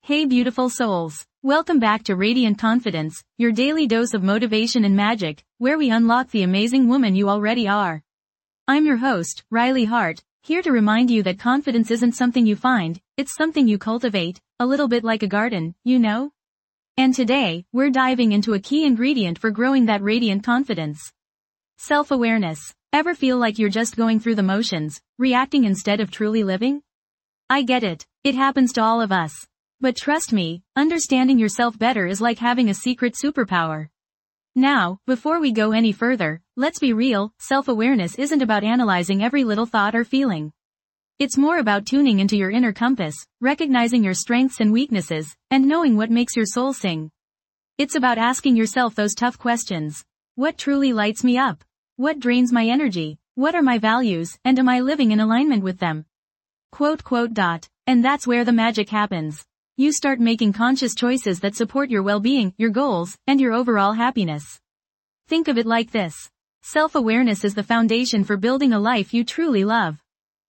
Hey beautiful souls. Welcome back to Radiant Confidence, your daily dose of motivation and magic, where we unlock the amazing woman you already are. I'm your host, Riley Hart, here to remind you that confidence isn't something you find, it's something you cultivate, a little bit like a garden, you know? And today, we're diving into a key ingredient for growing that radiant confidence. Self-awareness. Ever feel like you're just going through the motions, reacting instead of truly living? I get it. It happens to all of us. But trust me, understanding yourself better is like having a secret superpower. Now, before we go any further, let's be real, self-awareness isn't about analyzing every little thought or feeling. It's more about tuning into your inner compass, recognizing your strengths and weaknesses, and knowing what makes your soul sing. It's about asking yourself those tough questions. What truly lights me up? What drains my energy? What are my values, and am I living in alignment with them? And that's where the magic happens. You start making conscious choices that support your well-being, your goals, and your overall happiness. Think of it like this. Self-awareness is the foundation for building a life you truly love.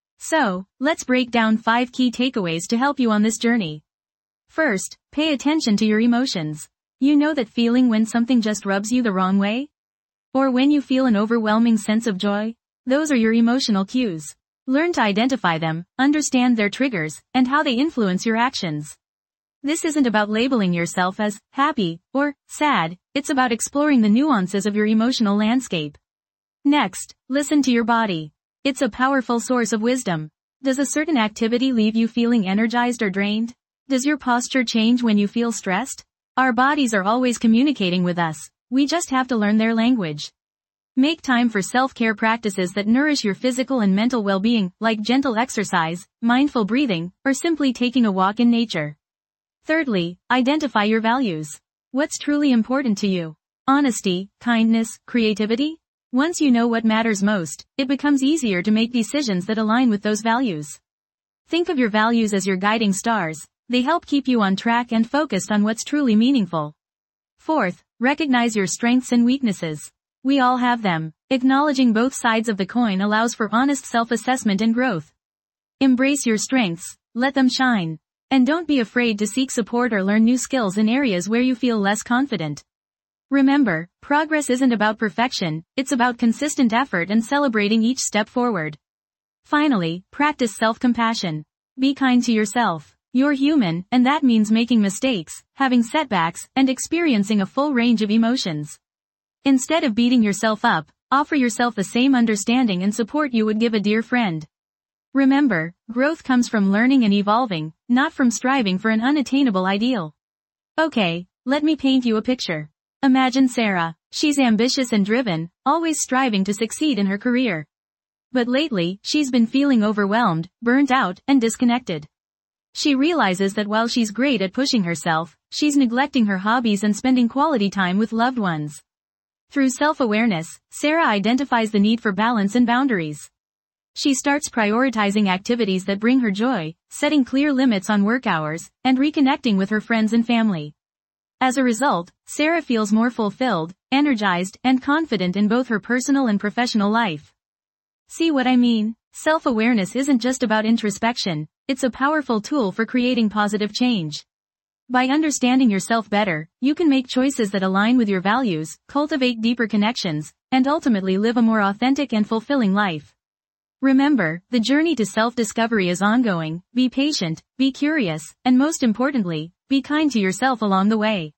So, let's break down 5 key takeaways to help you on this journey. First, pay attention to your emotions. You know that feeling when something just rubs you the wrong way? Or when you feel an overwhelming sense of joy? Those are your emotional cues. Learn to identify them, understand their triggers, and how they influence your actions. This isn't about labeling yourself as happy or sad, it's about exploring the nuances of your emotional landscape. Next, listen to your body. It's a powerful source of wisdom. Does a certain activity leave you feeling energized or drained? Does your posture change when you feel stressed? Our bodies are always communicating with us. We just have to learn their language. Make time for self-care practices that nourish your physical and mental well-being, like gentle exercise, mindful breathing, or simply taking a walk in nature. Thirdly, identify your values. What's truly important to you? Honesty, kindness, creativity? Once you know what matters most, it becomes easier to make decisions that align with those values. Think of your values as your guiding stars. They help keep you on track and focused on what's truly meaningful. Fourth, recognize your strengths and weaknesses. We all have them. Acknowledging both sides of the coin allows for honest self-assessment and growth. Embrace your strengths, let them shine. And don't be afraid to seek support or learn new skills in areas where you feel less confident. Remember, progress isn't about perfection, it's about consistent effort and celebrating each step forward. Finally, practice self-compassion. Be kind to yourself. You're human, and that means making mistakes, having setbacks, and experiencing a full range of emotions. Instead of beating yourself up, offer yourself the same understanding and support you would give a dear friend. Remember, growth comes from learning and evolving, not from striving for an unattainable ideal. Okay, let me paint you a picture. Imagine Sarah. She's ambitious and driven, always striving to succeed in her career. But lately, she's been feeling overwhelmed, burnt out, and disconnected. She realizes that while she's great at pushing herself, she's neglecting her hobbies and spending quality time with loved ones. Through self-awareness, Sarah identifies the need for balance and boundaries. She starts prioritizing activities that bring her joy, setting clear limits on work hours, and reconnecting with her friends and family. As a result, Sarah feels more fulfilled, energized, and confident in both her personal and professional life. See what I mean? Self-awareness isn't just about introspection, it's a powerful tool for creating positive change. By understanding yourself better, you can make choices that align with your values, cultivate deeper connections, and ultimately live a more authentic and fulfilling life. Remember, the journey to self-discovery is ongoing. Be patient, be curious, and most importantly, be kind to yourself along the way.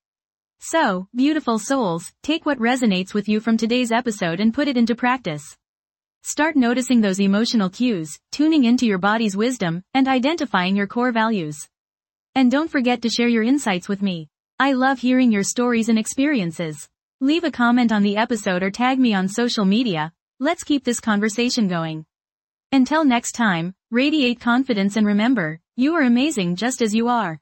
So, beautiful souls, take what resonates with you from today's episode and put it into practice. Start noticing those emotional cues, tuning into your body's wisdom, and identifying your core values. And don't forget to share your insights with me. I love hearing your stories and experiences. Leave a comment on the episode or tag me on social media. Let's keep this conversation going. Until next time, radiate confidence and remember, you are amazing just as you are.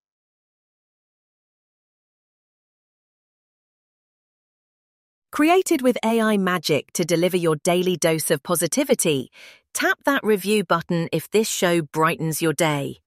Created with AI magic to deliver your daily dose of positivity, tap that review button if this show brightens your day.